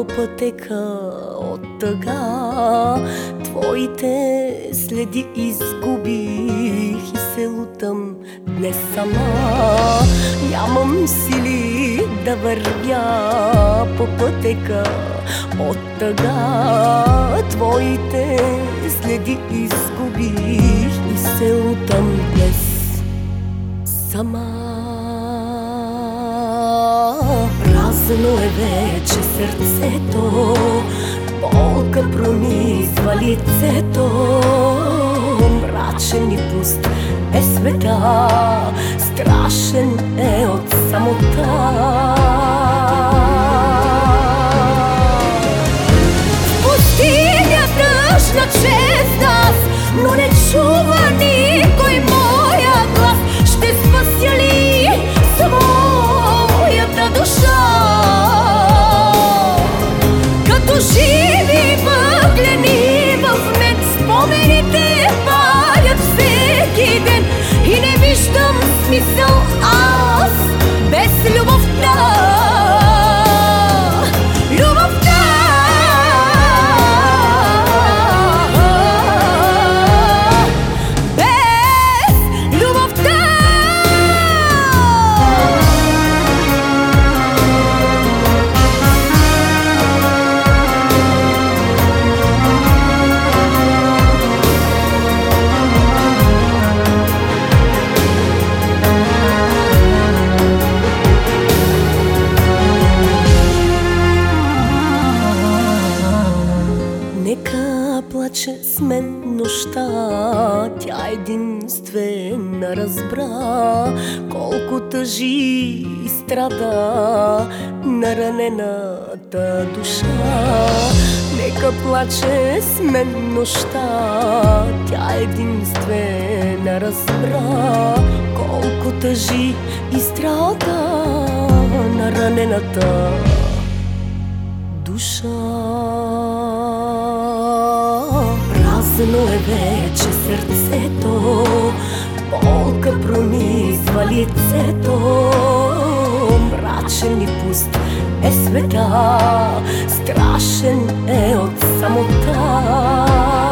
по пътека от тъга. Твоите следи изгубих и се лутам днес сама. Нямам сили да вървя по пътека от тъга. Твоите следи изгубих и се лутам днес сама. Празно е вече сърцето, болка пронизва лицето. Мрачен и пуст е света, страшен е от самота. В пустиня тъжна чрез нас, но не чува никой моя глас. Ще спася ли своята душа? Като живи въглени в мен, спомените палят всеки ден. И не виждам смисъл аз без любовта. Нека плаче с мен нощта, тя единствена разбра колко тъжи и страда наранената душа. Нека плаче с мен нощта, тя единствена разбра колко тъжи и страда наранената душа. Празно е вече сърцето, болка пронизва лицето. Мрачен и пуст е света, страшен е от самота.